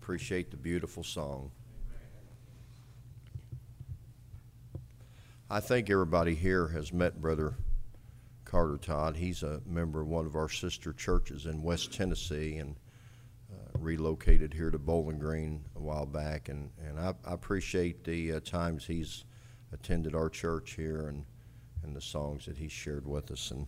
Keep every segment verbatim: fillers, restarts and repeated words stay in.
appreciate the beautiful song. I think everybody here has met Brother Carter Todd. He's a member of one of our sister churches in West Tennessee and uh, relocated here to Bowling Green a while back. And, and I, I appreciate the uh, times he's attended our church here and, and the songs that he's shared with us. And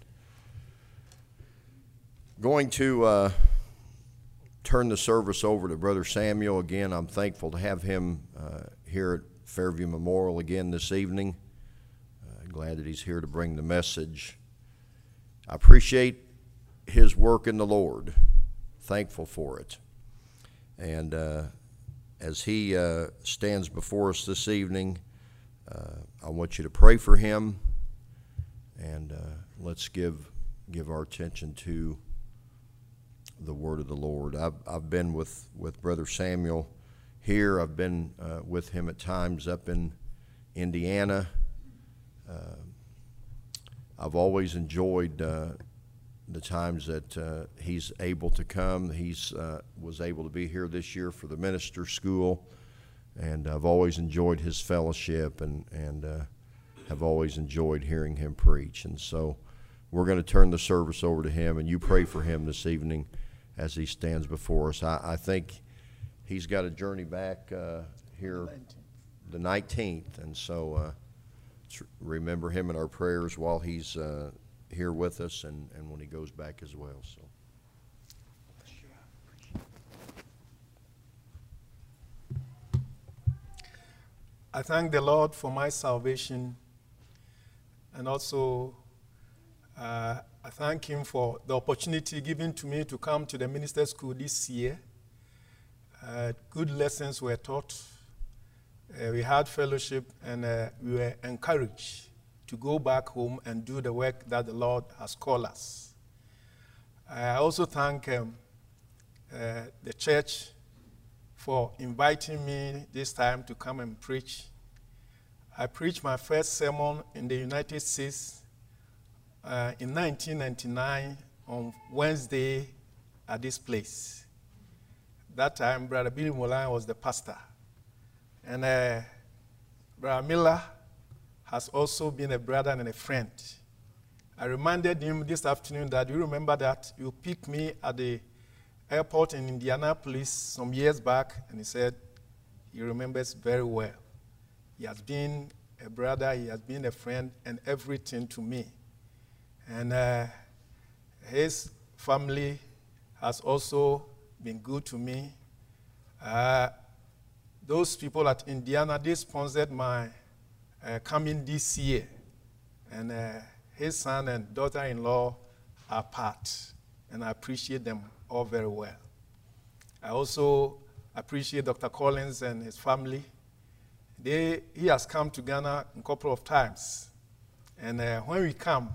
going to uh, turn the service over to Brother Samuel. Again, I'm thankful to have him uh, here at Fairview Memorial again this evening. Uh, glad that he's here to bring the message. I appreciate his work in the Lord. Thankful for it. And uh, as he uh, stands before us this evening, uh, I want you to pray for him. And uh, let's give give our attention to the word of the Lord. I've, I've been with, with Brother Samuel here. I've been uh, with him at times up in Indiana. Uh, I've always enjoyed uh, the times that uh, he's able to come. He's uh, was able to be here this year for the minister school, and I've always enjoyed his fellowship and, and uh, have always enjoyed hearing him preach. And so we're going to turn the service over to him, and you pray for him this evening as he stands before us. I, I think he's got a journey back uh, here the nineteenth, and so uh, remember him in our prayers while he's uh, here with us and, and when he goes back as well. So. I thank the Lord for my salvation, and also uh, I thank him for the opportunity given to me to come to the minister school this year. Uh, good lessons were taught. Uh, we had fellowship, and uh, we were encouraged to go back home and do the work that the Lord has called us. I also thank um, uh, the church for inviting me this time to come and preach. I preached my first sermon in the United States uh, in nineteen ninety-nine on Wednesday at this place. That time, Brother Billy Molan was the pastor. And uh, Brother Miller has also been a brother and a friend. I reminded him this afternoon that you remember that you picked me at the airport in Indianapolis some years back, and he said he remembers very well. He has been a brother, he has been a friend, and everything to me. And uh, his family has also been good to me. Uh, those people at Indiana, they sponsored my uh, coming this year. And uh, his son and daughter-in-law are part, and I appreciate them all very well. I also appreciate Doctor Collins and his family. They, he has come to Ghana a couple of times. And uh, when we come,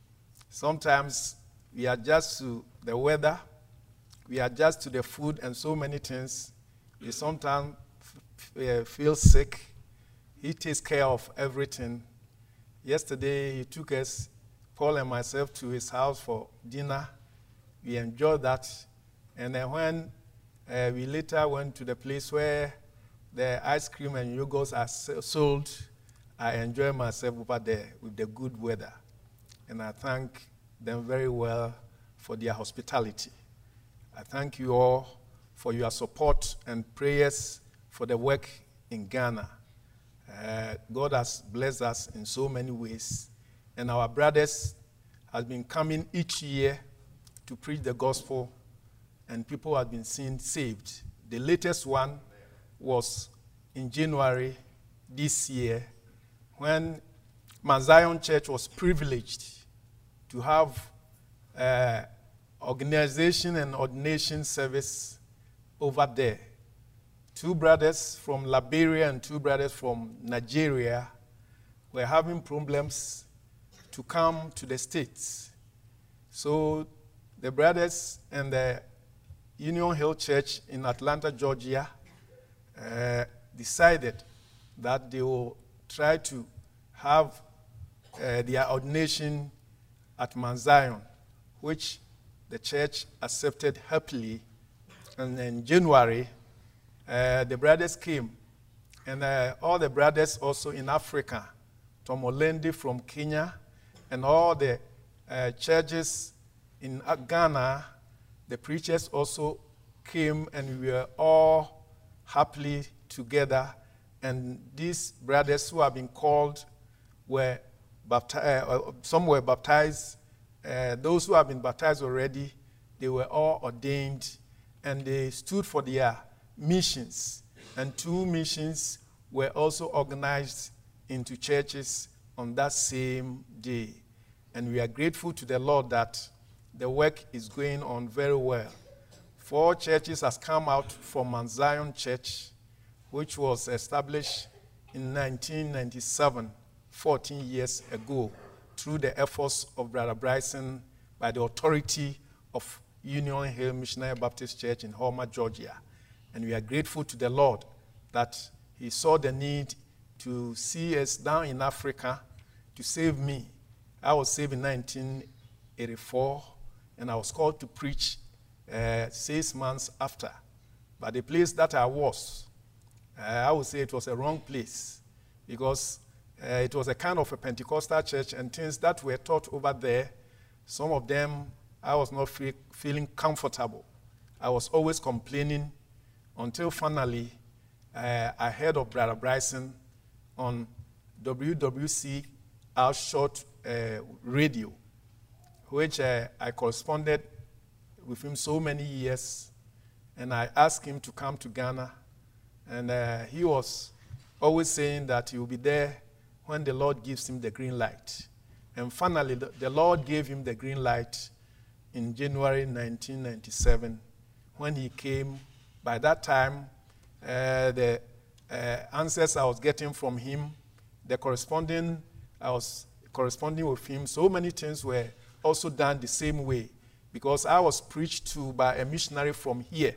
sometimes we adjust to the weather, we adjust to the food and so many things. We sometimes uh, feel sick. He takes care of everything. Yesterday, he took us, Paul and myself, to his house for dinner. We enjoyed that. And then when uh, we later went to the place where the ice cream and yogurts are sold, I enjoyed myself over there with the good weather. And I thank them very well for their hospitality. I thank you all for your support and prayers for the work in Ghana. Uh, God has blessed us in so many ways. And our brothers have been coming each year to preach the gospel, and people have been seen saved. The latest one was in January this year, when Mount Zion Church was privileged to have uh, organization and ordination service over there. Two brothers from Liberia and two brothers from Nigeria were having problems to come to the States. So the brothers and the Union Hill Church in Atlanta, Georgia, uh, decided that they will try to have uh, their ordination at Mount Zion, which the church accepted happily. And in January, uh, the brothers came, and uh, all the brothers also in Africa, Tom Olendi from Kenya, and all the uh, churches in Ghana, the preachers also came, and we were all happily together. And these brothers who have been called were baptized, uh, some were baptized. Uh, those who have been baptized already, they were all ordained, and they stood for their missions. And two missions were also organized into churches on that same day. And we are grateful to the Lord that the work is going on very well. Four churches has come out from Mount Zion Church, which was established in nineteen ninety-seven, fourteen years ago, through the efforts of Brother Bryson by the authority of Union Hill Missionary Baptist Church in Homer, Georgia. And we are grateful to the Lord that he saw the need to see us down in Africa to save me. I was saved in nineteen eighty-four, and I was called to preach uh, six months after. But the place that I was, uh, I would say it was a wrong place, because uh, it was a kind of a Pentecostal church, and things that were taught over there, some of them I was not feel, feeling comfortable. I was always complaining, until finally uh, I heard of Brother Bryson on W W C Our Short uh, Radio, which uh, I corresponded with him so many years, and I asked him to come to Ghana, and uh, he was always saying that he will be there when the Lord gives him the green light. And finally, the, the Lord gave him the green light in January nineteen ninety-seven, when he came. By that time, uh, the uh, answers I was getting from him, the corresponding, I was corresponding with him, so many things were also done the same way, because I was preached to by a missionary from here.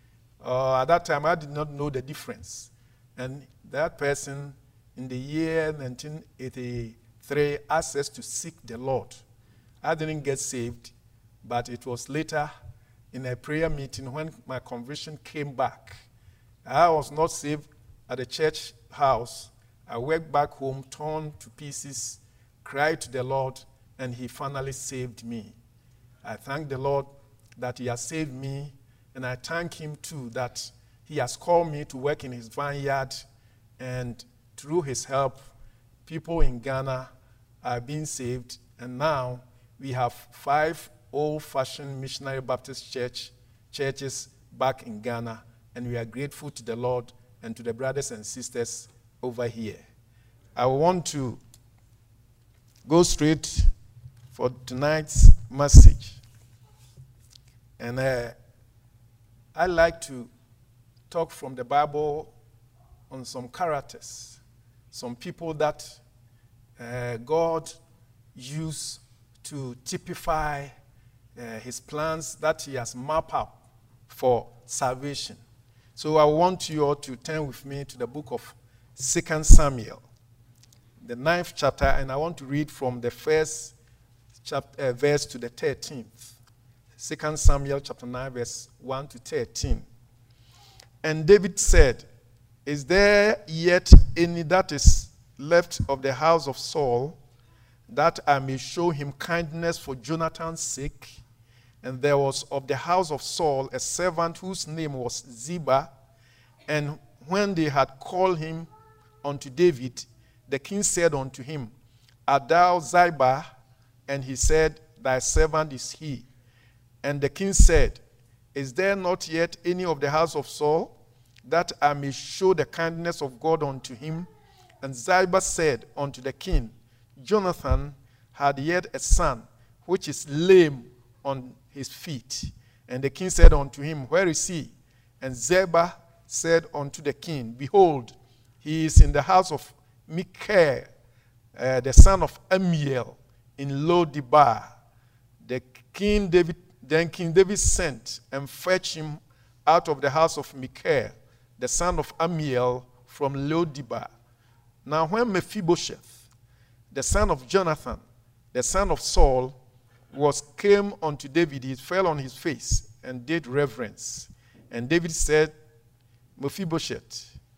Uh, at that time, I did not know the difference. And that person, in the year nineteen eighty-three, asked us to seek the Lord. I didn't get saved, but it was later in a prayer meeting when my conversion came back. I was not saved at the church house. I went back home, torn to pieces, cried to the Lord, and he finally saved me. I thank the Lord that he has saved me, and I thank him too that he has called me to work in his vineyard, and through his help, people in Ghana are being saved, and now we have five old-fashioned missionary Baptist church churches back in Ghana, and we are grateful to the Lord and to the brothers and sisters over here. I want to go straight for tonight's message. And uh, I like to talk from the Bible on some characters, some people that uh, God used to typify uh, his plans that he has mapped up for salvation. So I want you all to turn with me to the book of Second Samuel, the ninth chapter, and I want to read from the first chapter, uh, verse to the thirteenth. Second Samuel chapter nine, verse one to thirteen. And David said, "Is there yet any that is left of the house of Saul, that I may show him kindness for Jonathan's sake?" And there was of the house of Saul a servant whose name was Ziba. And when they had called him unto David, the king said unto him, "Art thou Ziba?" And he said, "Thy servant is he." And the king said, "Is there not yet any of the house of Saul, that I may show the kindness of God unto him?" And Ziba said unto the king, "Jonathan had yet a son, which is lame on his feet." And the king said unto him, "Where is he?" And Ziba said unto the king, "Behold, he is in the house of Micah, uh, the son of Amiel, in Lo-debar." The king David, then King David sent and fetched him out of the house of Micah, the son of Amiel, from Lo-debar. Now when Mephibosheth, the son of Jonathan, the son of Saul, was came unto David, he fell on his face and did reverence. And David said, Mephibosheth.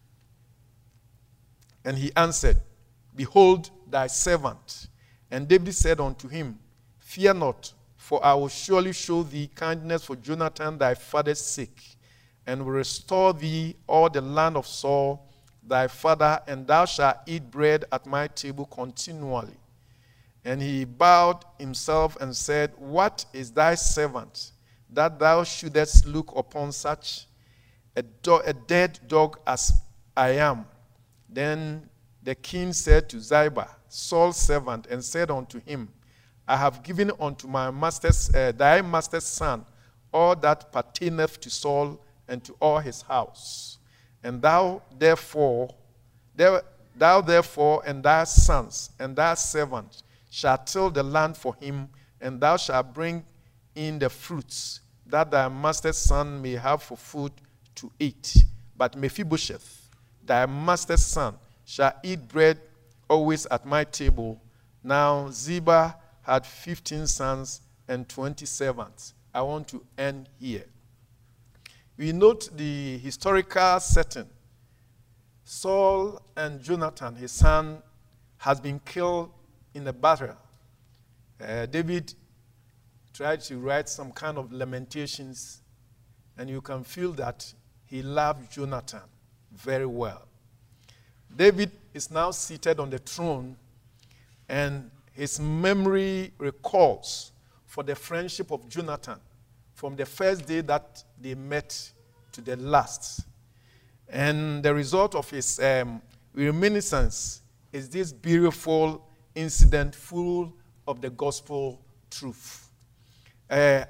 And he answered, Behold thy servant. And David said unto him, Fear not, for I will surely show thee kindness for Jonathan thy father's sake, and will restore thee all the land of Saul thy father, and thou shalt eat bread at my table continually. And he bowed himself and said, What is thy servant, that thou shouldest look upon such a, do- a dead dog as I am? Then the king said to Ziba, Saul's servant, and said unto him, I have given unto my master's, uh, thy master's son all that pertaineth to Saul and to all his house. And thou therefore, thou, thou therefore and thy sons and thy servants shalt till the land for him, and thou shalt bring in the fruits, that thy master's son may have for food to eat. But Mephibosheth, thy master's son, shall eat bread always at my table. Now Ziba had fifteen sons and twenty servants. I want to end here. We note the historical setting. Saul and Jonathan, his son, has been killed in a battle. Uh, David tried to write some kind of lamentations, and you can feel that he loved Jonathan very well. David is now seated on the throne, and his memory recalls for the friendship of Jonathan from the first day that they met to the last. And the result of his um, reminiscence is this beautiful incident full of the gospel truth. Uh,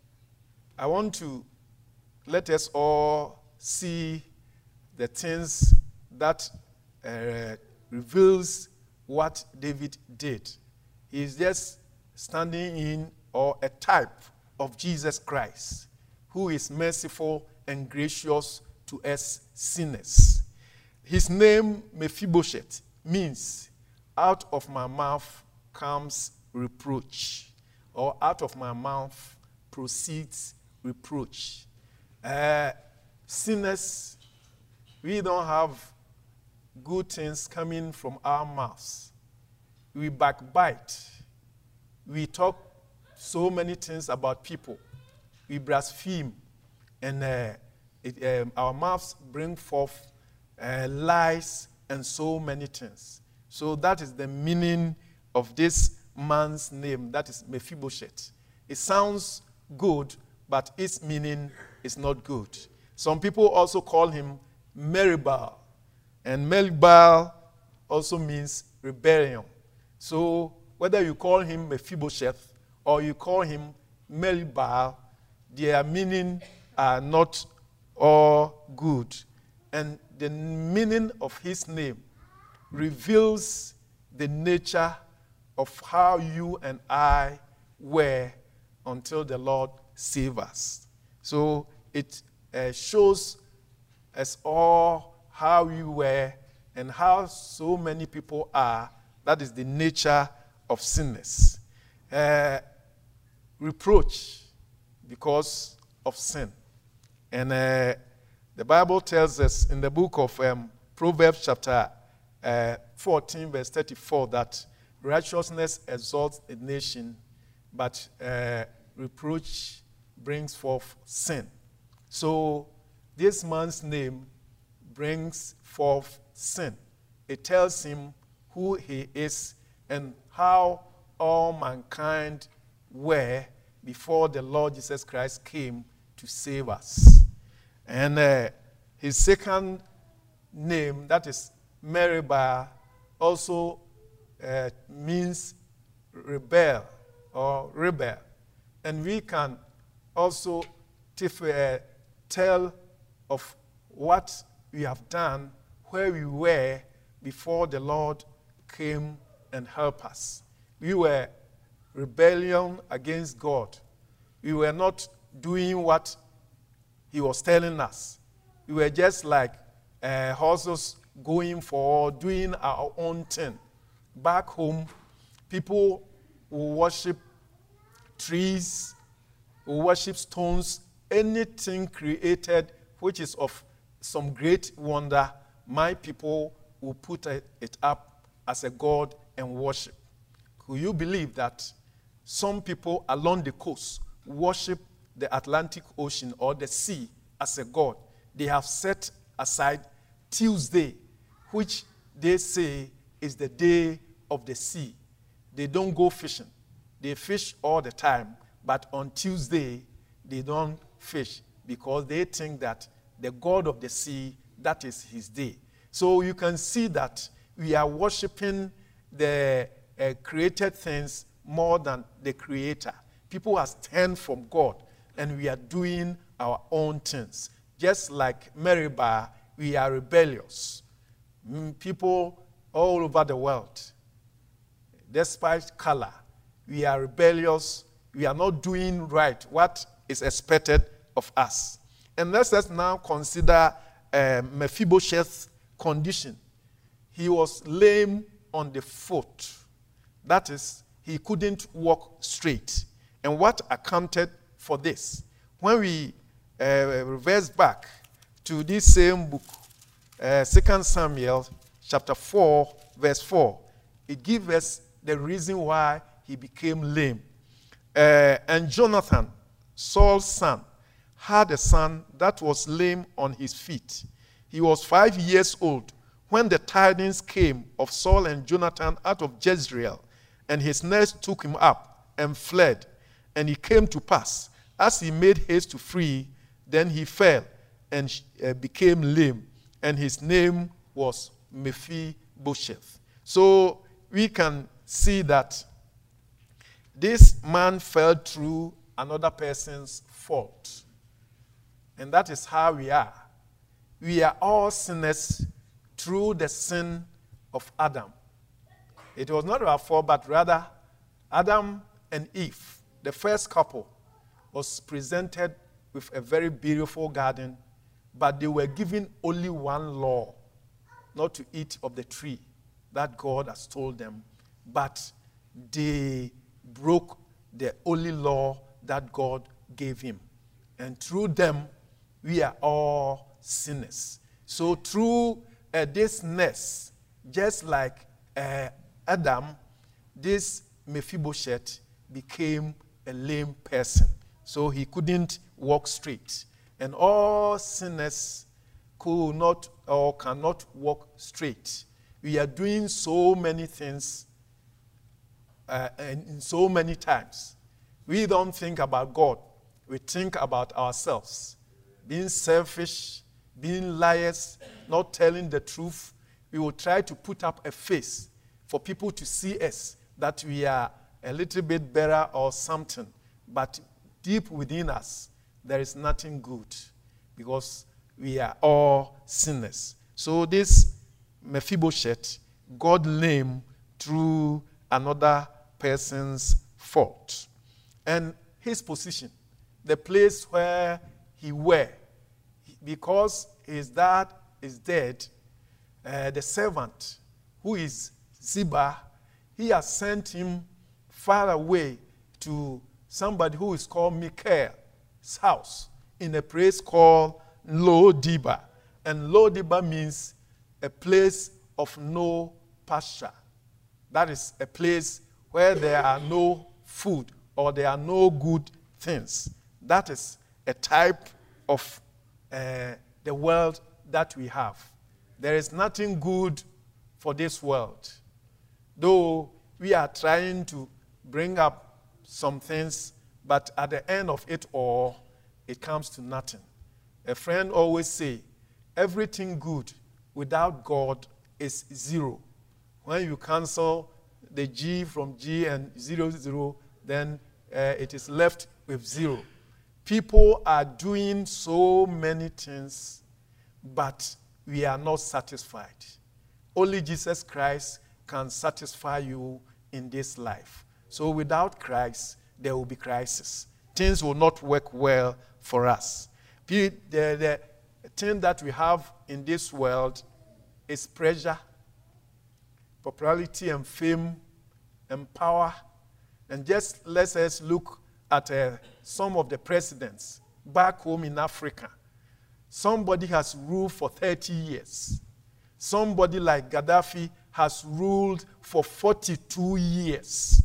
I want to let us all see the things that uh, reveals what David did. He is just standing in or a type of Jesus Christ, who is merciful and gracious to us sinners. His name, Mephibosheth, means out of my mouth comes reproach, or out of my mouth proceeds reproach. Uh, sinners, we don't have good things coming from our mouths. We backbite. We talk so many things about people. We blaspheme, and uh, it, um, our mouths bring forth uh, lies and so many things. So that is the meaning of this man's name, that is Mephibosheth. It sounds good, but its meaning is not good. Some people also call him Meribbaal, and Meribbaal also means rebellion. So whether you call him Mephibosheth or you call him Meribbaal, their meaning are not all good. And the meaning of his name reveals the nature of how you and I were until the Lord saved us. So it uh, shows us all how you were and how so many people are. That is the nature of sinners. Uh, reproach because of sin. And uh, the Bible tells us in the book of um, Proverbs chapter uh, fourteen, verse thirty-four, that righteousness exalts a nation, but uh, reproach brings forth sin. So this man's name brings forth sin. It tells him who he is and how all mankind were before the Lord Jesus Christ came to save us. And uh, his second name, that is Meribbaal, also uh, means rebel or rebel. And we can also uh, tell of what we have done, where we were before the Lord came and helped us. We were rebellion against God. We were not doing what he was telling us. We were just like uh, horses going for doing our own thing. Back home, people will worship trees, will worship stones, anything created which is of some great wonder, my people will put it up as a god and worship. Could you believe that some people along the coast worship the Atlantic Ocean or the sea as a god? They have set aside Tuesday, which they say is the day of the sea. They don't go fishing. They fish all the time, but on Tuesday, they don't fish because they think that the god of the sea, that is his day. So you can see that we are worshiping the uh, created things more than the creator. People have turned from God, and we are doing our own things. Just like Meribah, we are rebellious. Mm, people all over the world, despite color, we are rebellious. We are not doing right what is expected of us. And let us now consider uh, Mephibosheth's condition. He was lame on the foot. That is, he couldn't walk straight. And what accounted for this? When we uh, reverse back to this same book, uh, Second Samuel chapter four, verse four, it gives us the reason why he became lame. Uh, and Jonathan, Saul's son, had a son that was lame on his feet. He was five years old when the tidings came of Saul and Jonathan out of Jezreel, and his nurse took him up and fled. And it came to pass, as he made haste to flee, then he fell and uh, became lame, and his name was Mephibosheth. So we can see that this man fell through another person's fault. And that is how we are. We are all sinners through the sin of Adam. It was not our fault, but rather Adam and Eve, the first couple, was presented with a very beautiful garden, but they were given only one law, not to eat of the tree that God has told them, but they broke the only law that God gave him. And through them, we are all sinners. So through uh, this ness, just like uh, Adam, this Mephibosheth became a lame person. So he couldn't walk straight. And all sinners could not or cannot walk straight. We are doing so many things uh, and in so many times. We don't think about God. We think about ourselves. Being selfish, being liars, not telling the truth. We will try to put up a face for people to see us, that we are a little bit better or something. But deep within us, there is nothing good, because we are all sinners. So this Mephibosheth got lame through another person's fault. And his position, the place where he were, because his dad is dead, uh, the servant, who is Ziba, he has sent him far away to somebody who is called Michal's house in a place called Lo-Debar. And Lo-Debar means a place of no pasture. That is a place where there are no food or there are no good things. That is a type of uh, the world that we have. There is nothing good for this world. Though we are trying to bring up some things, but at the end of it all, it comes to nothing. A friend always say, everything good without God is zero. When you cancel the G from G and zero, zero, then uh, it is left with zero. People are doing so many things, but we are not satisfied. Only Jesus Christ can satisfy you in this life. So without Christ, there will be crisis. Things will not work well for us. The, the thing that we have in this world is pressure, popularity and fame and power. And just let us look at uh, some of the presidents back home in Africa. Somebody has ruled for thirty years. Somebody like Gaddafi has ruled for forty-two years.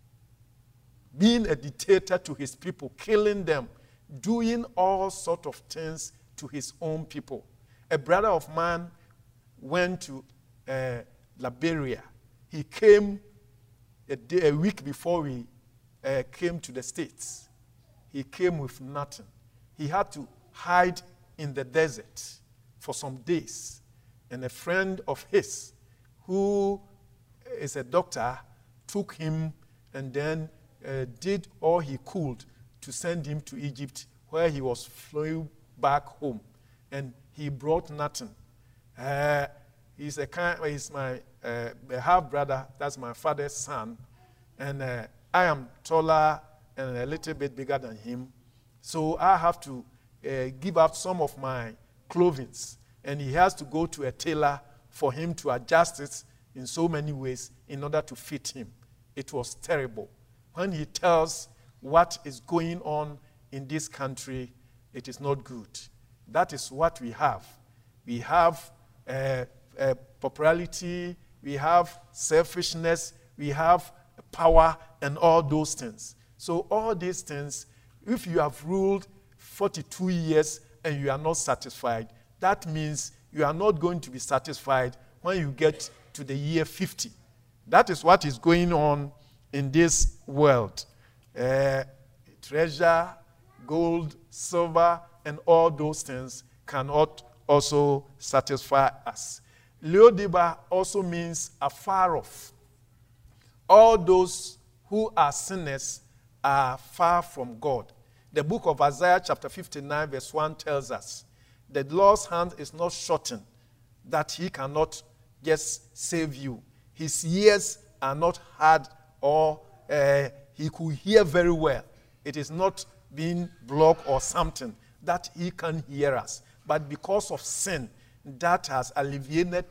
Being a dictator to his people, killing them, doing all sorts of things to his own people. A brother of mine went to uh, Liberia. He came a, day, a week before we uh, came to the States. He came with nothing. He had to hide in the desert for some days. And a friend of his, who is a doctor, took him and then uh, did all he could to send him to Egypt, where he was flown back home. And he brought nothing. Uh, he's a kind, he's my uh, half brother. That's my father's son, and uh, I am taller and a little bit bigger than him. So I have to uh, give up some of my clothing, and he has to go to a tailor for him to adjust it in so many ways in order to fit him. It was terrible. When he tells what is going on in this country, it is not good. That is what we have. We have uh, uh, popularity, we have selfishness, we have power, and all those things. So all these things, if you have ruled forty-two years and you are not satisfied, that means you are not going to be satisfied when you get to the year fifty. That is what is going on in this world. Uh, treasure, gold, silver, and all those things cannot also satisfy us. Lo Debar also means afar off. All those who are sinners are far from God. The book of Isaiah chapter fifty-nine verse one tells us, the Lord's hand is not shortened, that he cannot just save you. His ears are not hard, or uh, he could hear very well. It is not being blocked or something that he can hear us. But because of sin, that has alleviated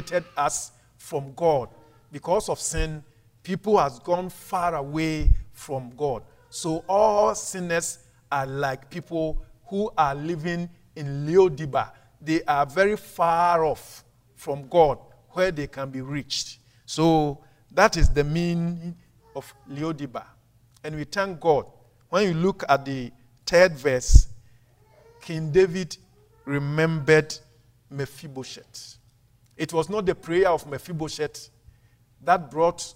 us from God. Because of sin, people has gone far away from God. So all sinners are like people who are living in Lo Debar. They are very far off from God, where they can be reached. So that is the meaning of Lo Debar. And we thank God. When you look at the third verse, King David remembered Mephibosheth. It was not the prayer of Mephibosheth that brought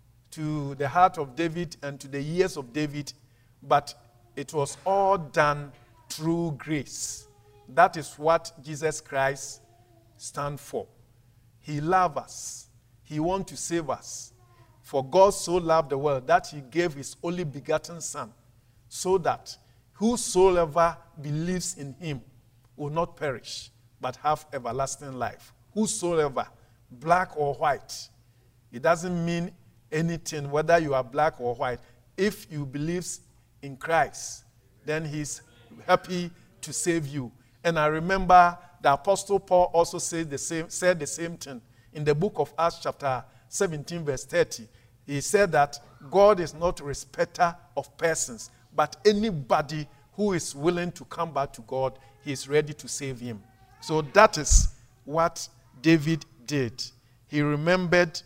to the heart of David and to the ears of David, but it was all done through grace. That is what Jesus Christ stands for. He loves us. He wants to save us. For God so loved the world that he gave his only begotten Son, so that whosoever believes in him will not perish, but have everlasting life. Whosoever, black or white. It doesn't mean anything whether you are black or white. If you believe in Christ, then he's happy to save you. And I remember the Apostle Paul also said the same, said the same thing in the book of Acts chapter seventeen verse thirty. He said that God is not a respecter of persons, but anybody who is willing to come back to God, he is ready to save him. So that is what David did. He remembered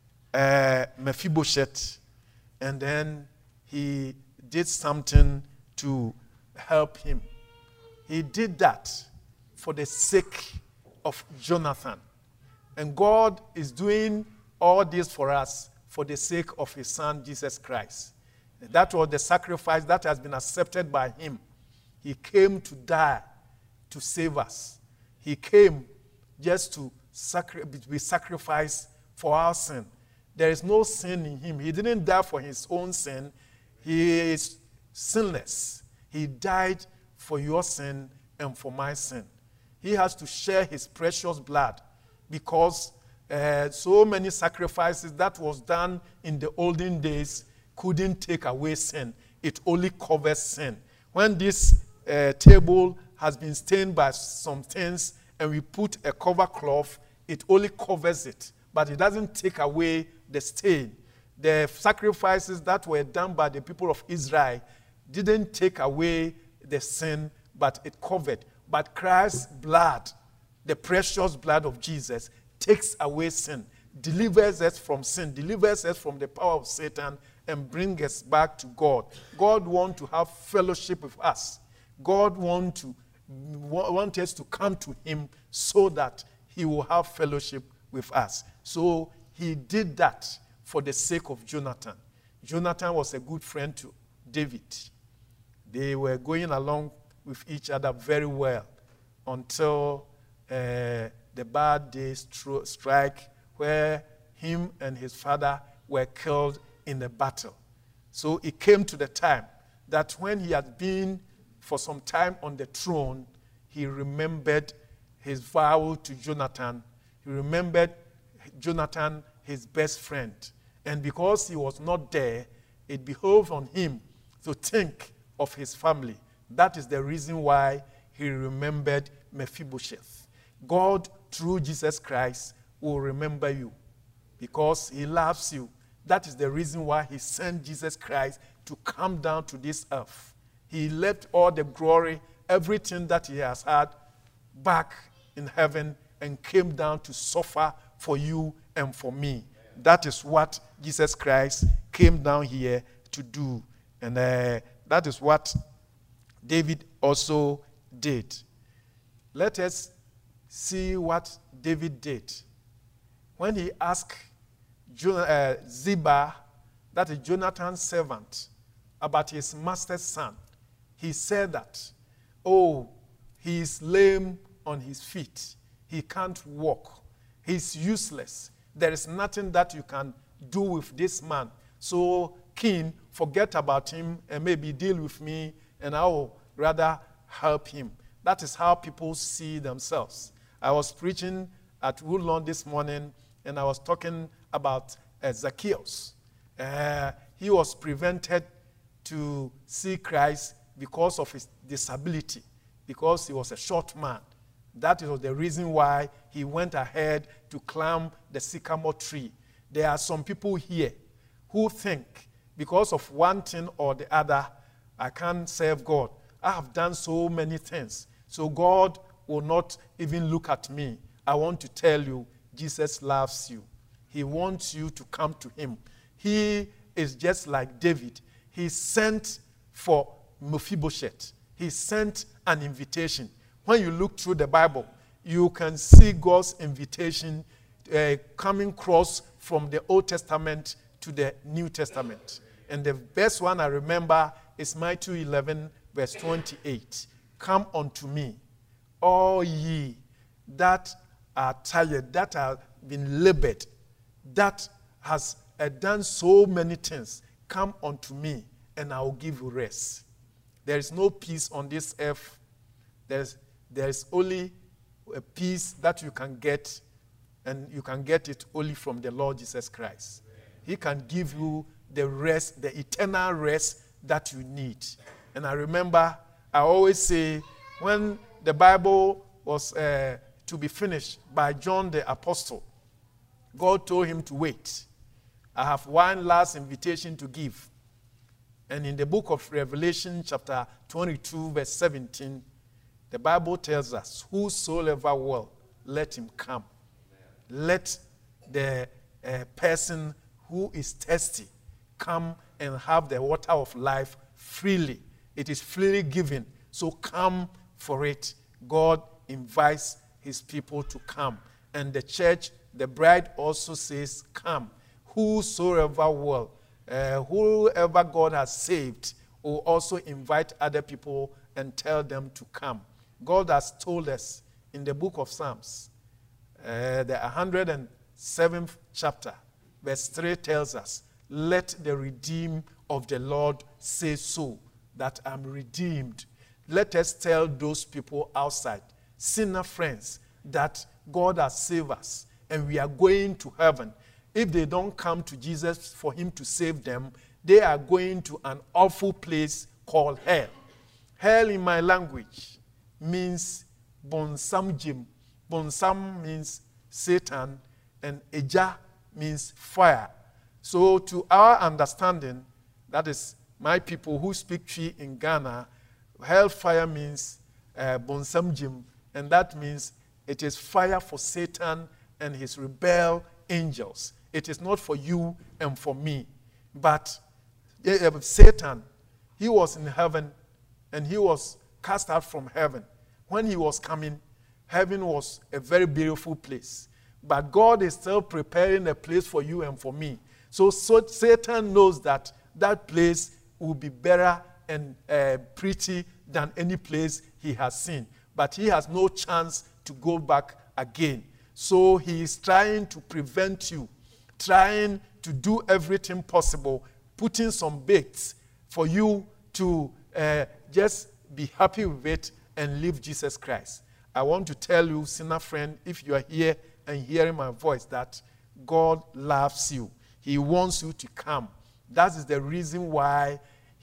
uh, Mephibosheth, and then he did something to help him. He did that for the sake of Jonathan. And God is doing all this for us for the sake of his son, Jesus Christ. That was the sacrifice that has been accepted by him. He came to die to save us. He came just to sacri- be sacrificed for our sin. There is no sin in him. He didn't die for his own sin. He is sinless. He died for your sin and for my sin. He has to share his precious blood because uh, so many sacrifices that was done in the olden days couldn't take away sin. It only covers sin. When this uh, table has been stained by some things and we put a cover cloth, it only covers it, but it doesn't take away the stain. The sacrifices that were done by the people of Israel didn't take away the sin, but it covered. But Christ's blood, the precious blood of Jesus, takes away sin, delivers us from sin, delivers us from the power of Satan, and brings us back to God. God wants to have fellowship with us. God wants to want us to come to him so that he will have fellowship with us. So he did that for the sake of Jonathan. Jonathan was a good friend to David. They were going along with each other very well until uh, the bad day stro- strike where him and his father were killed in a battle. So it came to the time that when he had been for some time on the throne, he remembered his vow to Jonathan. He remembered Jonathan, his best friend. And because he was not there, it behoved on him to think of his family. That is the reason why he remembered Mephibosheth. God, through Jesus Christ, will remember you because he loves you. That is the reason why he sent Jesus Christ to come down to this earth. He left all the glory, everything that he has had back in heaven and came down to suffer for you and for me. That is what Jesus Christ came down here to do. And uh, that is what David also did. Let us see what David did. When he asked Jo- uh, Ziba, that is Jonathan's servant, about his master's son, he said that, oh, he is lame on his feet. He can't walk. He's useless. There is nothing that you can do with this man. So, king, forget about him and maybe deal with me, and I will rather help him. That is how people see themselves. I was preaching at Woodlawn this morning, and I was talking about uh, Zacchaeus. Uh, he was prevented to see Christ because of his disability, because he was a short man. That was the reason why he went ahead to climb the sycamore tree. There are some people here who think because of one thing or the other, I can't serve God. I have done so many things, so God will not even look at me. I want to tell you, Jesus loves you. He wants you to come to him. He is just like David. He sent for Mephibosheth. He sent an invitation. When you look through the Bible, you can see God's invitation uh, coming across from the Old Testament to the New Testament. And the best one I remember is Matthew eleven, verse twenty-eight. Come unto me, all ye that are tired, that have been labored, that has uh, done so many things. Come unto me, and I will give you rest. There is no peace on this earth. There's, there is only a peace that you can get, and you can get it only from the Lord Jesus Christ. He can give you the rest, the eternal rest that you need. And I remember, I always say, when the Bible was uh, to be finished by John the Apostle, God told him to wait. I have one last invitation to give. And in the book of Revelation, chapter twenty-two, verse seventeen, the Bible tells us, whosoever will, let him come. Amen. Let the uh, person who is thirsty come and have the water of life freely. It is freely given. So come for it. God invites his people to come. And the church, the bride also says, come. Whosoever will, uh, whoever God has saved, will also invite other people and tell them to come. God has told us in the book of Psalms, uh, the one hundred seventh chapter, verse three tells us, let the redeemed of the Lord say so, that I'm redeemed. Let us tell those people outside, sinner friends, that God has saved us and we are going to heaven. If they don't come to Jesus for him to save them, they are going to an awful place called hell. Hell in my language means bonsam jim. Bonsam means Satan, and eja means fire. So to our understanding, that is my people who speak Twi in Ghana, hellfire means uh, Bonsam Jim, and that means it is fire for Satan and his rebel angels. It is not for you and for me. But uh, Satan, he was in heaven and he was cast out from heaven. When he was coming, heaven was a very beautiful place. But God is still preparing a place for you and for me. So, so Satan knows that that place will be better and uh, pretty than any place he has seen. But he has no chance to go back again. So he is trying to prevent you, trying to do everything possible, putting some baits for you to uh, just be happy with it and leave Jesus Christ. I want to tell you, sinner friend, if you are here and hearing my voice, that God loves you. He wants you to come. That is the reason why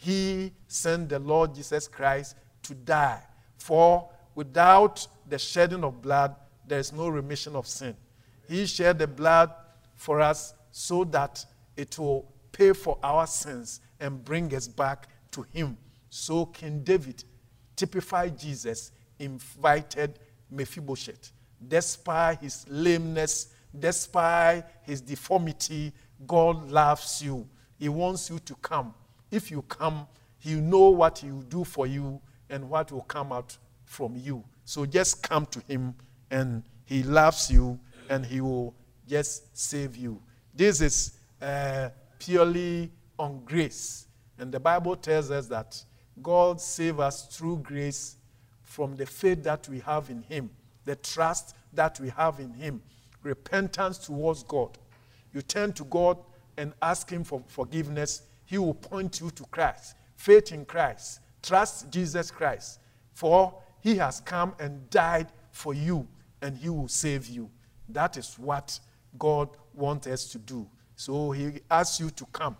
he sent the Lord Jesus Christ to die. For without the shedding of blood, there is no remission of sin. He shed the blood for us so that it will pay for our sins and bring us back to him. So King David, typified Jesus, invited Mephibosheth. Despite his lameness, despite his deformity, God loves you. He wants you to come. If you come, he'll know what he will do for you and what will come out from you. So just come to him, and he loves you, and he will just save you. This is uh, purely on grace. And the Bible tells us that God saved us through grace from the faith that we have in him, the trust that we have in him, repentance towards God. You turn to God and ask him for forgiveness. He will point you to Christ. Faith in Christ. Trust Jesus Christ. For he has come and died for you, and he will save you. That is what God wants us to do. So he asks you to come.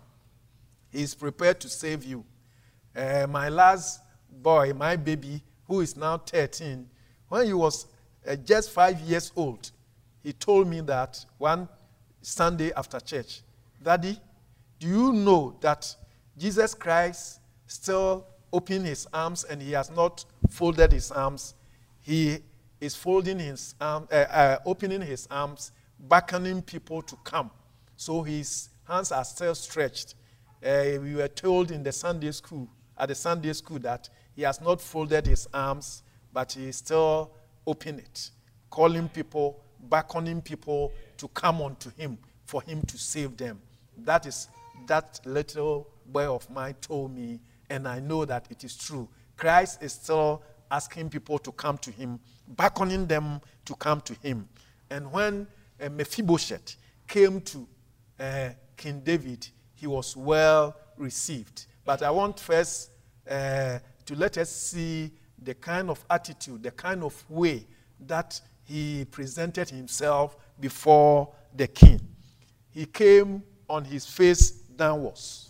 He is prepared to save you. Uh, my last boy, my baby, who is now thirteen, when he was uh, just five years old, he told me that one Sunday after church, Daddy, do you know that Jesus Christ still opened his arms and he has not folded his arms? He is folding his arm, uh, uh, opening his arms, beckoning people to come. So his hands are still stretched. Uh, we were told in the Sunday school, at the Sunday school, that he has not folded his arms, but he is still opening it, calling people, beckoning people to come unto him, for him to save them. That is that little boy of mine told me, and I know that it is true. Christ is still asking people to come to him, beckoning them to come to him. And when uh, Mephibosheth came to uh, King David, he was well received. But I want first uh, to let us see the kind of attitude, the kind of way that he presented himself before the king. He came on his face downwards.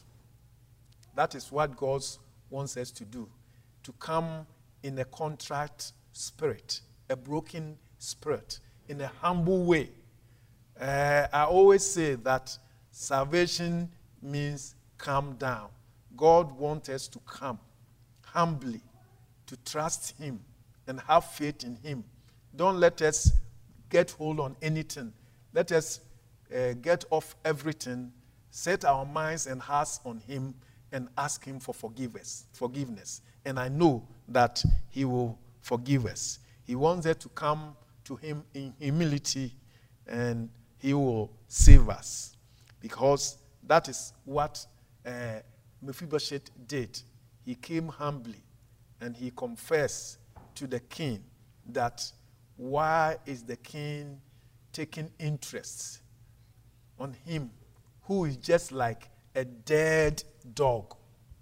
That is what God wants us to do, to come in a contrite spirit, a broken spirit, in a humble way. Uh, I always say that salvation means come down. God wants us to come humbly, to trust him and have faith in him. Don't let us get hold on anything. Let us uh, get off everything, set our minds and hearts on him, and ask him for forgiveness. forgiveness. And I know that he will forgive us. He wants us to come to him in humility, and he will save us. Because that is what uh, Mephibosheth did. He came humbly, and he confessed to the king that why is the king taking interest on him, who is just like a dead dog.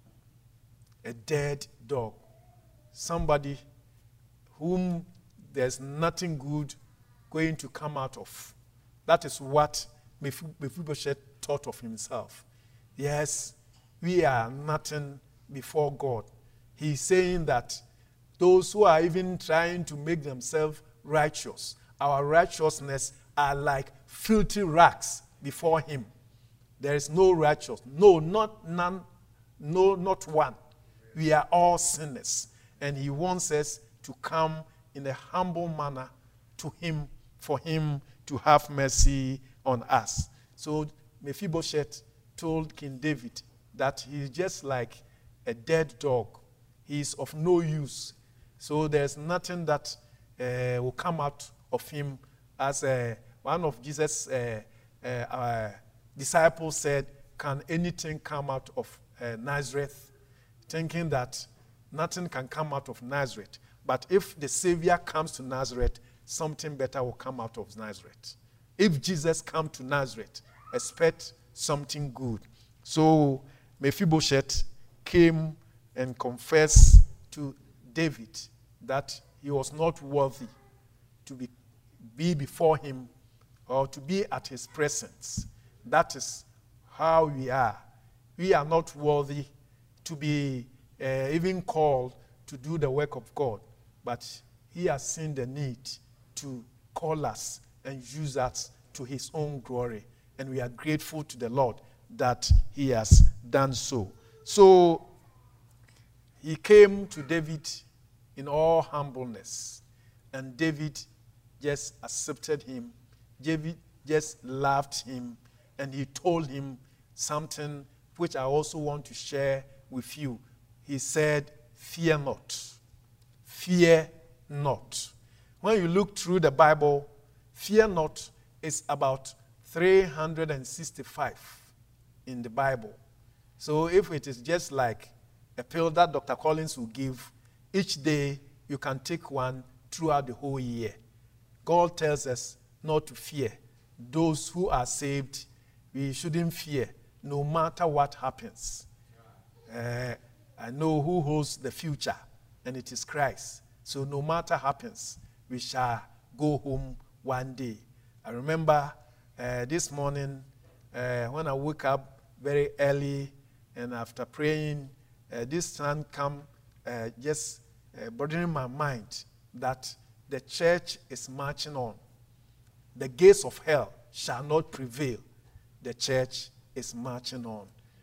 A dead dog. Somebody whom there's nothing good going to come out of. That is what Mephibosheth thought of himself. Yes, we are nothing before God. He's saying that those who are even trying to make themselves righteous, our righteousness are like filthy rags before him. There is no righteous. No, not none. No, not one. We are all sinners. And he wants us to come in a humble manner to him, for him to have mercy on us. So Mephibosheth told King David that he's just like a dead dog. He is of no use. So there's nothing that uh, will come out of him. As uh, one of Jesus' uh, uh, uh, disciples said, can anything come out of uh, Nazareth? Thinking that nothing can come out of Nazareth. But if the Savior comes to Nazareth, something better will come out of Nazareth. If Jesus comes to Nazareth, expect something good. So Mephibosheth came and confessed to David that he was not worthy to be, be before him or to be at his presence. That is how we are. We are not worthy to be uh, even called to do the work of God, but he has seen the need to call us and use us to his own glory, and we are grateful to the Lord that he has done so. So he came to David in all humbleness, and David just accepted him. David just loved him, and he told him something which I also want to share with you. He said, fear not. Fear not. When you look through the Bible, fear not is about three hundred sixty-five in the Bible. So if it is just like a pill that Doctor Collins will give, each day you can take one throughout the whole year. God tells us not to fear. Those who are saved, we shouldn't fear, no matter what happens. Uh, I know who holds the future, and it is Christ. So no matter what happens, we shall go home one day. I remember uh, this morning uh, when I woke up very early, and after praying, uh, this sun come uh, just uh, bothering my mind that the church is marching on. The gates of hell shall not prevail. The church is marching on.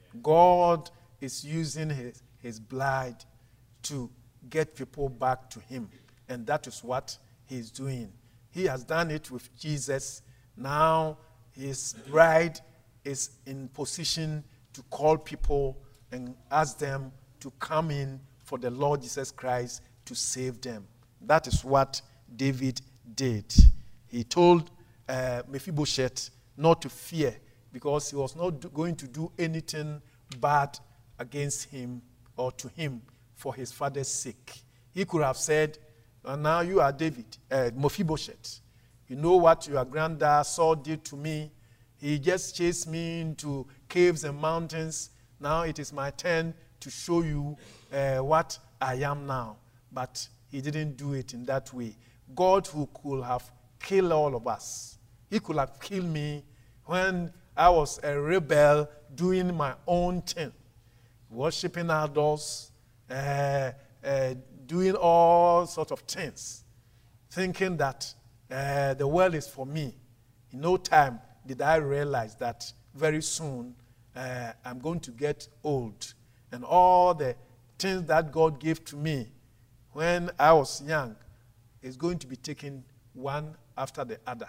God is using his, his blood to get people back to him, and that is what he's doing. He has done it with Jesus. Now his bride is in position to call people and ask them to come in for the Lord Jesus Christ to save them. That is what David did. He told uh, Mephibosheth not to fear, because he was not do- going to do anything bad against him or to him for his father's sake. He could have said, and now you are David, uh, Mephibosheth. You know what your granddad Saul did to me. He just chased me into caves and mountains. Now it is my turn to show you uh, what I am now. But he didn't do it in that way. God, who could have killed all of us, he could have killed me when I was a rebel doing my own thing, worshiping idols, uh, uh, doing all sorts of things, thinking that uh, the world is for me. In no time did I realize that very soon uh, I'm going to get old, and all the things that God gave to me when I was young is going to be taken one after the other.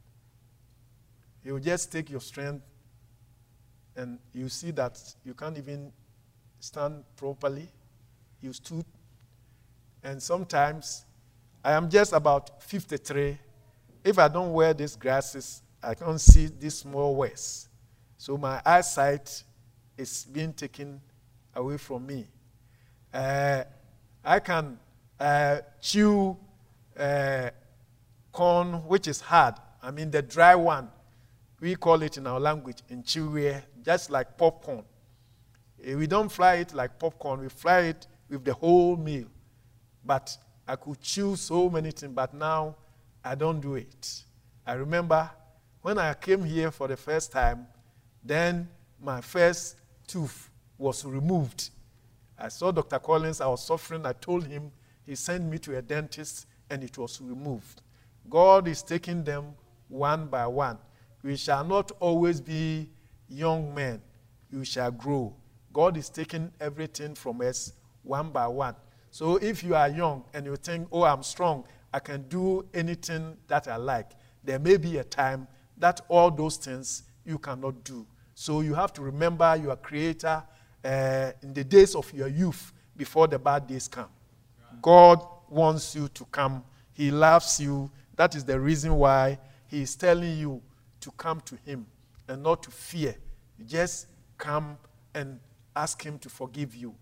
He will just take your strength, and you see that you can't even stand properly. You stood. And sometimes I am just about fifty-three. If I don't wear these glasses, I can't see these small words. So my eyesight is being taken away from me. Uh, I can uh, chew uh, corn, which is hard. I mean, the dry one. We call it in our language, in Chiwe, just like popcorn. We don't fry it like popcorn. We fry it with the whole meal. But I could chew so many things, but now I don't do it. I remember when I came here for the first time, then my first tooth was removed. I saw Doctor Collins. I was suffering. I told him. He sent me to a dentist, and it was removed. God is taking them one by one. We shall not always be young men. We shall grow. God is taking everything from us one by one. So if you are young and you think, oh, I'm strong, I can do anything that I like, there may be a time that all those things you cannot do. So you have to remember your Creator uh, in the days of your youth before the bad days come. Right. God wants you to come. He loves you. That is the reason why He is telling you to come to Him and not to fear. Just come and ask Him to forgive you.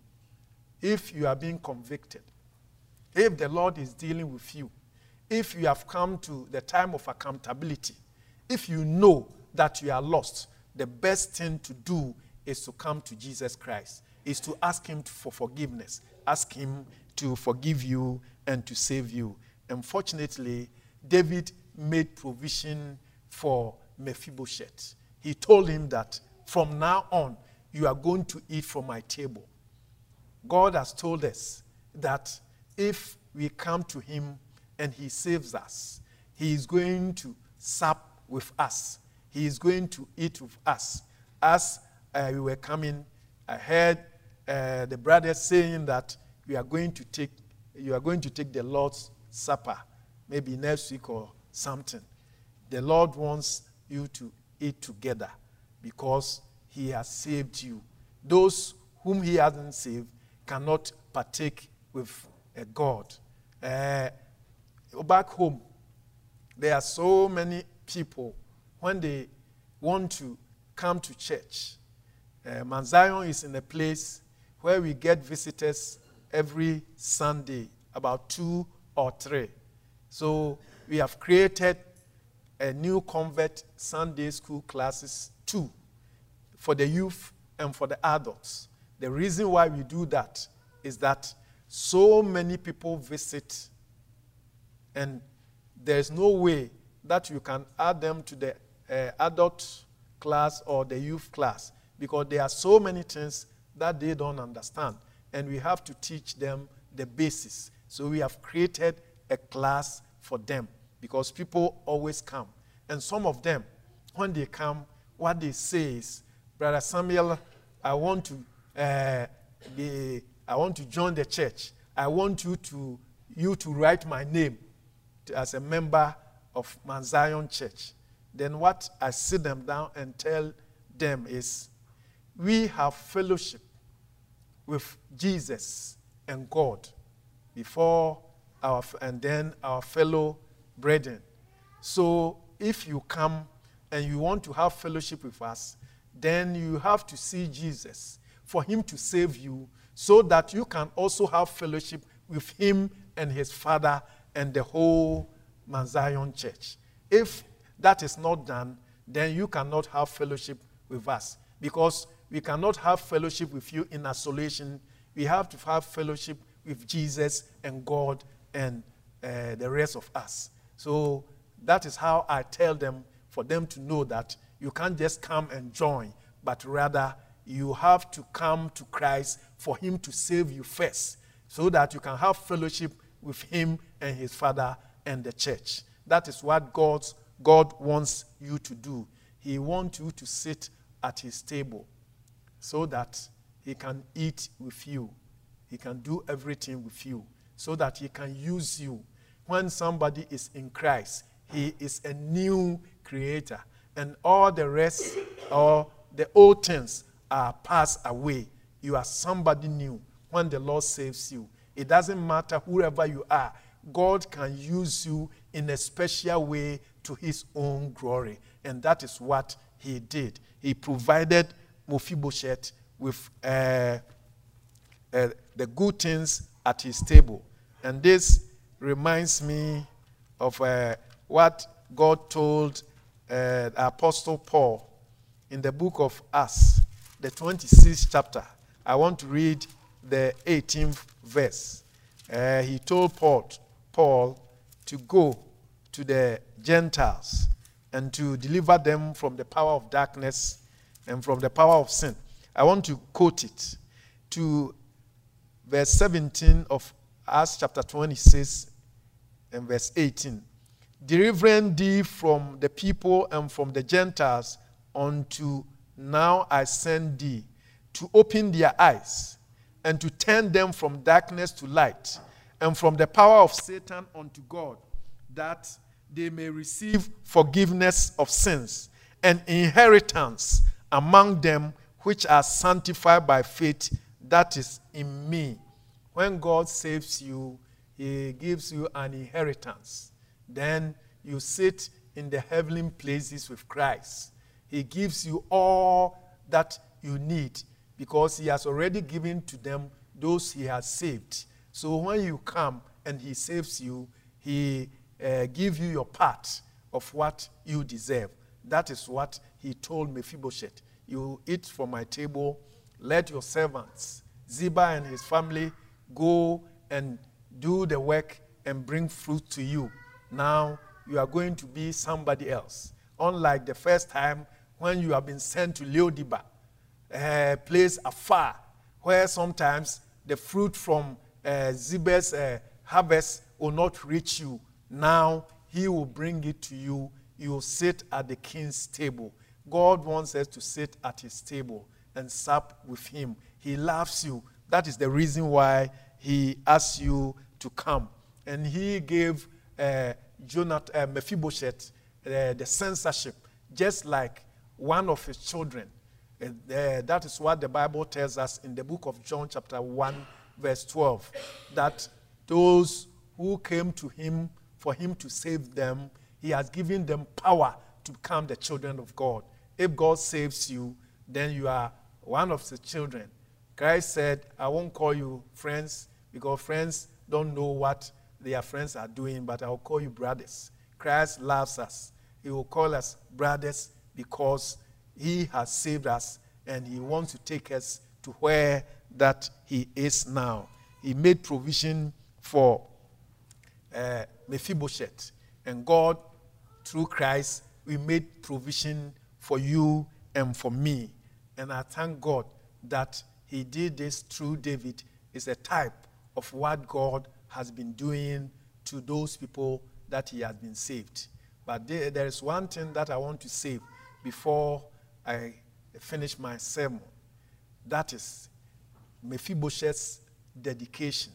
If you are being convicted, if the Lord is dealing with you, if you have come to the time of accountability, if you know that you are lost, the best thing to do is to come to Jesus Christ, is to ask Him for forgiveness, ask Him to forgive you and to save you. Unfortunately, David made provision for Mephibosheth. He told him that from now on, you are going to eat from my table. God has told us that if we come to Him and He saves us, He is going to sup with us. He is going to eat with us. As uh, we were coming, I heard uh, the brothers saying that we are going to take, you are going to take the Lord's Supper, maybe next week or something. The Lord wants you to eat together because He has saved you. Those whom He hasn't saved cannot partake with a God. Uh, back home, there are so many people, when they want to come to church, uh, Mount Zion is in a place where we get visitors every Sunday, about two or three. So we have created a new convert Sunday school classes too, for the youth and for the adults. The reason why we do that is that so many people visit, and there's no way that you can add them to the uh, adult class or the youth class, because there are so many things that they don't understand, and we have to teach them the basis. So we have created a class for them, because people always come. And some of them, when they come, what they say is, Brother Samuel, I want to uh, be, I want to join the church. I want you to, you to write my name to, as a member of Mount Zion Church. Then what I sit them down and tell them is, we have fellowship with Jesus and God before our, and then our fellow brethren. So if you come and you want to have fellowship with us, then you have to see Jesus for Him to save you, so that you can also have fellowship with Him and His Father and the whole Mount Zion Church. If that is not done, then you cannot have fellowship with us, because we cannot have fellowship with you in isolation. We have to have fellowship with Jesus and God and uh, the rest of us. So that is how I tell them, for them to know that you can't just come and join, but rather you have to come to Christ for Him to save you first, so that you can have fellowship with Him and His Father and the church. That is what God's, God wants you to do. He wants you to sit at His table so that He can eat with you. He can do everything with you, so that He can use you. When somebody is in Christ, he is a new creator, and all the rest, or the old things, are passed away. You are somebody new when the Lord saves you. It doesn't matter whoever you are. God can use you in a special way to His own glory. And that is what He did. He provided Mephibosheth with uh, uh, the good things at His table. And this reminds me of uh, what God told uh, the Apostle Paul in the book of Acts, the twenty-sixth chapter. I want to read the eighteenth verse. Uh, he told Paul, Paul to go to the Gentiles and to deliver them from the power of darkness and from the power of sin. I want to quote it to verse seventeen of Acts chapter twenty-six and verse eighteen. Delivering thee from the people and from the Gentiles, unto now I send thee, to open their eyes, and to turn them from darkness to light, and from the power of Satan unto God, that they may receive forgiveness of sins and inheritance among them which are sanctified by faith that is in me. When God saves you, he gives you an inheritance. Then you sit in the heavenly places with Christ. He gives you all that you need because he has already given to them those he has saved. So when you come and he saves you, he uh, gives you your part of what you deserve. That is what he told Mephibosheth. You eat from my table, let your servants, Ziba and his family, go and do the work and bring fruit to you. Now you are going to be somebody else. Unlike the first time when you have been sent to Leodiba, a place afar, where sometimes the fruit from uh, Ziba's uh, harvest will not reach you. Now he will bring it to you. You will sit at the king's table. God wants us to sit at his table and sup with him. He loves you. That is the reason why he asked you to come. And he gave uh, Jonathan, uh, Mephibosheth uh, the censorship, just like one of his children. And, uh, that is what the Bible tells us in the book of John chapter one, verse twelve, that those who came to him for him to save them, he has given them power to become the children of God. If God saves you, then you are one of the children. Christ said, I won't call you friends because friends don't know what their friends are doing, but I'll call you brothers. Christ loves us. He will call us brothers because he has saved us and he wants to take us to where that he is now. He made provision for uh, Mephibosheth, and God, through Christ, we made provision for you and for me. And I thank God that he did this through David. It's a type of what God has been doing to those people that he has been saved. But there, there is one thing that I want to say before I finish my sermon. That is Mephibosheth's dedication.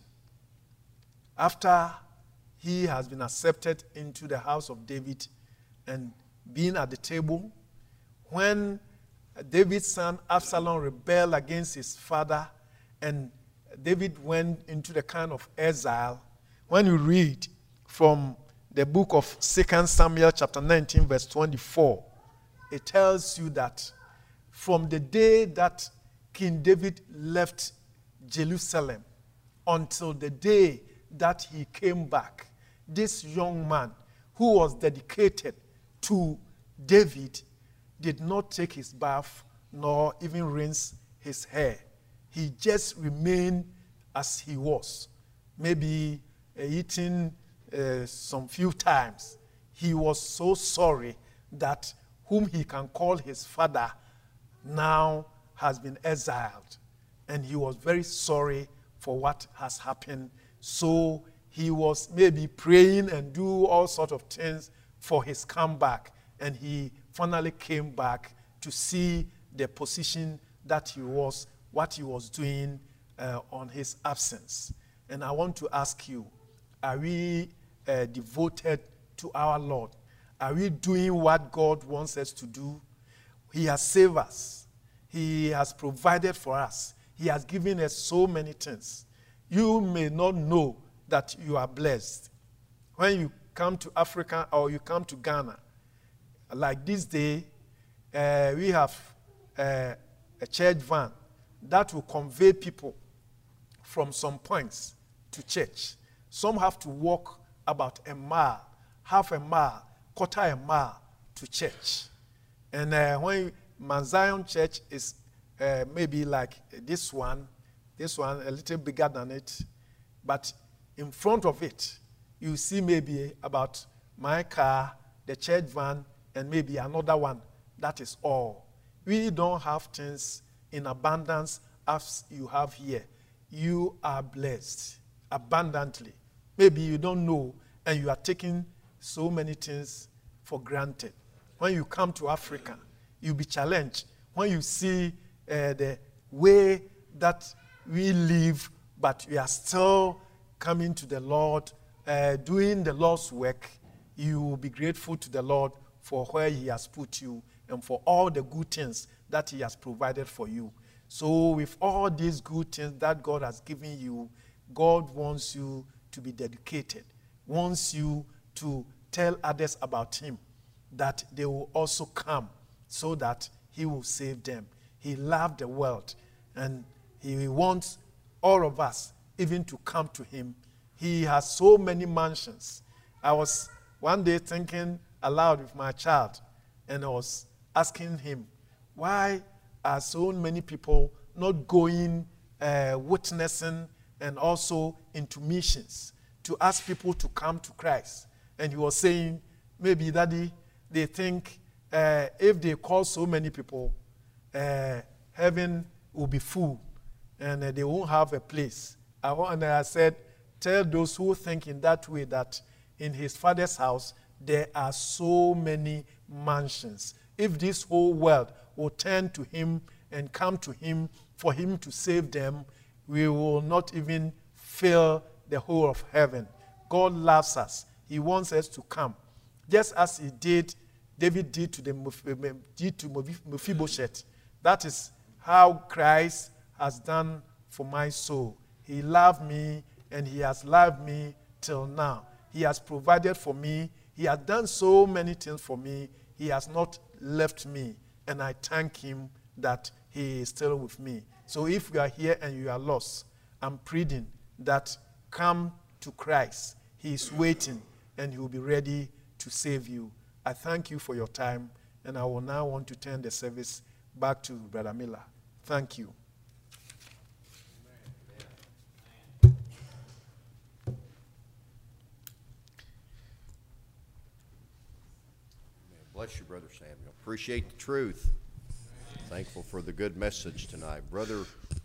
After he has been accepted into the house of David and being at the table, when David's son Absalom rebelled against his father and David went into the kind of exile, when you read from the book of Second Samuel chapter nineteen verse twenty-four, it tells you that from the day that King David left Jerusalem until the day that he came back, this young man who was dedicated to David did not take his bath nor even rinse his hair. He just remained as he was, maybe uh, eating uh, some few times. He was so sorry that whom he can call his father now has been exiled. And he was very sorry for what has happened. So he was maybe praying and do all sorts of things for his comeback. And he finally came back to see the position that he was, what he was doing uh, on his absence. And I want to ask you, are we uh, devoted to our Lord? Are we doing what God wants us to do? He has saved us. He has provided for us. He has given us so many things. You may not know that you are blessed. When you come to Africa or you come to Ghana, like this day, uh, we have uh, a church van that will convey people from some points to church. Some have to walk about a mile, half a mile, quarter a mile to church. And uh, when Mount Zion Church is uh, maybe like this one, this one a little bigger than it, but in front of it, you see maybe about my car, the church van, and maybe another one. That is all. We don't have things in abundance as you have here. You are blessed abundantly. Maybe you don't know, and you are taking so many things for granted. When you come to Africa, you'll be challenged. When you see uh, the way that we live, but we are still coming to the Lord, uh, doing the Lord's work, you will be grateful to the Lord for where he has put you and for all the good things that he has provided for you. So with all these good things that God has given you, God wants you to be dedicated, wants you to tell others about him, that they will also come so that he will save them. He loved the world, and he wants all of us even to come to him. He has so many mansions. I was one day thinking aloud with my child, and I was asking him, why are so many people not going uh, witnessing and also into missions to ask people to come to Christ? And he was saying, maybe, Daddy, they think uh, if they call so many people, uh, heaven will be full and uh, they won't have a place. I, and I said, tell those who think in that way that in his Father's house there are so many mansions. If this whole world will turn to him and come to him for him to save them, we will not even fill the whole of heaven. God loves us. He wants us to come. Just as he did, David did to, the, did to Mephibosheth. That is how Christ has done for my soul. He loved me, and he has loved me till now. He has provided for me. He has done so many things for me. He has not left me, and I thank him that he is still with me. So if you are here and you are lost, I'm pleading that come to Christ. He is waiting, and he will be ready to save you. I thank you for your time, and I will now want to turn the service back to Brother Miller. Thank you. Bless you, Brother Samuel. Appreciate the truth. Thankful for the good message tonight. Brother